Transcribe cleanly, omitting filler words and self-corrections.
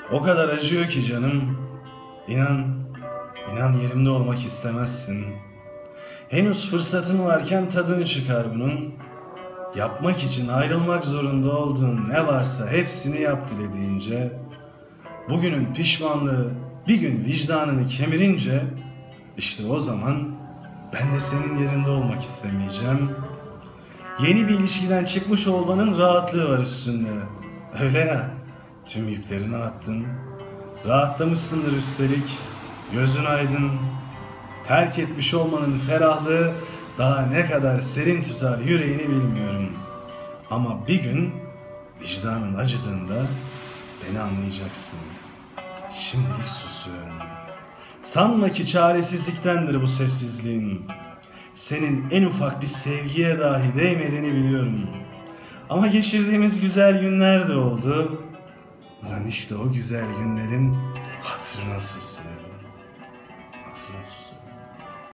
O kadar acıyor ki canım. İnan yerimde olmak istemezsin. Henüz fırsatın varken tadını çıkar bunun. Yapmak için ayrılmak zorunda olduğun ne varsa hepsini yap dilediğince. Bugünün pişmanlığı bir gün vicdanını kemirince işte o zaman ben de senin yerinde olmak istemeyeceğim. Yeni bir ilişkiden çıkmış olmanın rahatlığı var üstünde. Öyle ya, tüm yüklerini attın. Rahatlamışsındır üstelik. Gözün aydın. Terk etmiş olmanın ferahlığı daha ne kadar serin tutar yüreğini bilmiyorum. Ama bir gün vicdanın acıdığında beni anlayacaksın. Şimdilik susuyorum. Sanma ki çaresizliktendir bu sessizliğin. Senin en ufak bir sevgiye dahi değmediğini biliyorum. Ama geçirdiğimiz güzel günler de oldu. Ulan işte o güzel günlerin hatırına susuyorum. Hatırına susuyorum.